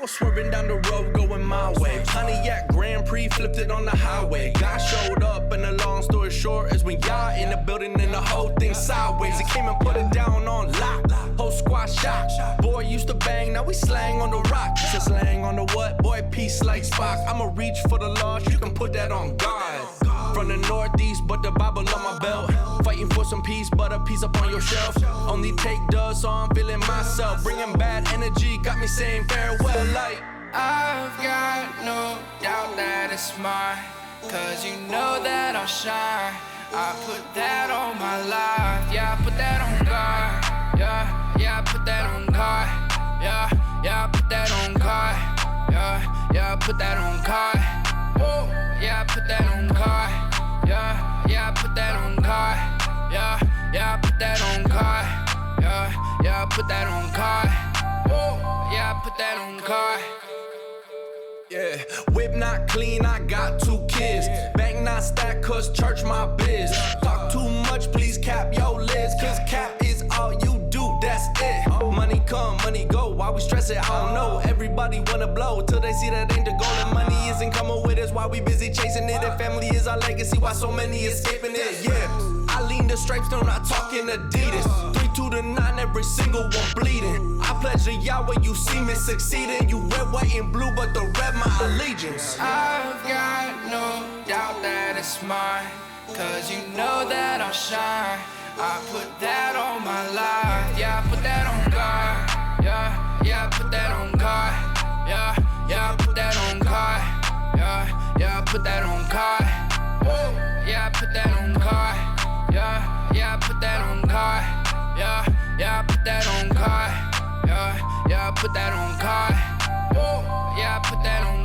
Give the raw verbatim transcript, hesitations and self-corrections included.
was swerving down the road going my way. Pontiac Grand Prix flipped it on the highway. God showed up and the long story short is when y'all in the building and the whole thing sideways. He came and put it down on lock. Whole squad shot. Boy used to bang, now we slang on the rock. He said slang on the what? Boy, peace like Spock. I'ma reach for the lost, you can put that on God. From the northeast, but the Bible on my belt. Fighting for some peace, but a piece up on your shelf. Only take dubs, so I'm feeling myself. Bringing bad energy, got me saying farewell like I've got no doubt that it's mine, cause you know that I'll shine. I put that on my life, yeah, I put that on God. Yeah, yeah, I put that on God. Yeah, yeah, I put that on God. Yeah, yeah, I put that on God. Whoa, yeah, I put that on God. Yeah, yeah, I put that on God. Yeah, yeah, I put that on God. Yeah, yeah, I put that on God. Whoa, yeah, I put that on God. yeah, whip not clean, I got two kids. Bank not stack, cause church my biz. Talk too much, please cap your lids. Cause cap is all you do, that's it. Money come, money go, why we stress it, I don't know. Everybody wanna blow, till they see that ain't the goal. And money isn't coming with us, why we busy chasing it. And family is our legacy, why so many escaping it, yeah. I lean the stripes, no, not talking Adidas. Three, two to nine, every single one bleeding. I pledge to Yahweh, you see me succeeding. You red, white, and blue, but the red my allegiance. I've got no doubt that it's mine, cause you know that I'll shine. I put that on my life, yeah, I put that on God. Yeah, yeah, I put that on God. Yeah, yeah, I put that on God. Yeah, yeah, I put that on God. Whoa, yeah, I put that on God. Yeah, yeah, I put that on God. Yeah, yeah, I put that on God. Yeah, yeah, I put that on God. Whoa, yeah, I put that on